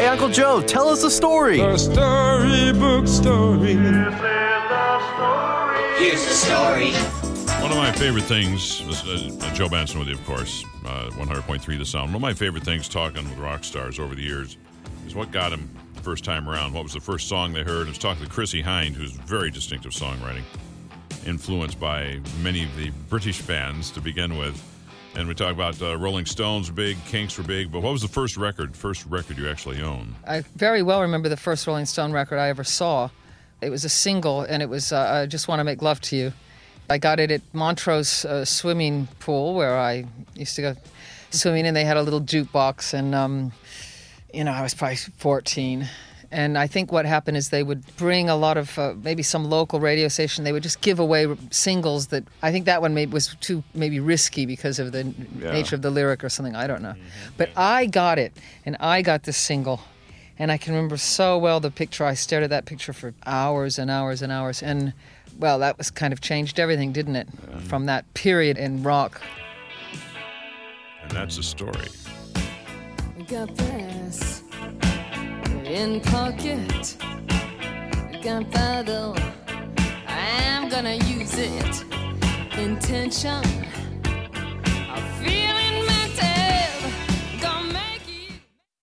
Hey, Uncle Joe, tell us a story. A storybook story. Here's the story. One of my favorite things, Joe Benson with you, of course, 100.3 The Sound. One of my favorite things talking with rock stars over the years is what got him the first time around. What was the first song they heard? I was talking to Chrissie Hynde, who's very distinctive songwriting, influenced by many of the British bands to begin with. And we talk about Rolling Stones were big, Kinks were big, but what was the first record you actually owned? I very well remember the first Rolling Stone record I ever saw. It was a single, and it was I Just Want to Make Love to You. I got it at Montrose swimming pool where I used to go swimming, and they had a little jukebox, and, I was probably 14. And I think what happened is they would bring a lot of, maybe some local radio station, they would just give away singles that, I think that one was too maybe risky because of the nature of the lyric or something, I don't know. Mm-hmm. But I got it, and I got this single. And I can remember so well the picture. I stared at that picture for hours and hours and hours. And, well, that was kind of changed everything, didn't it? From that period in rock. And that's the story. We got this in pocket. Gunpowder, I'm gonna use it. Intention, I feel